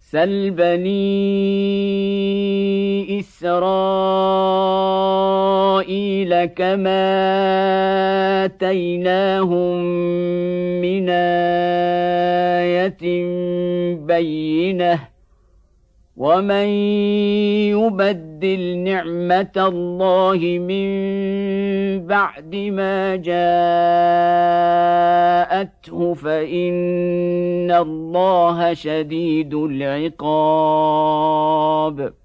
سل بني إسرائيل كم آتيناهم من آية بينة ومن يبدل نعمة الله من بعد ما جاءته فإن الله شديد العقاب.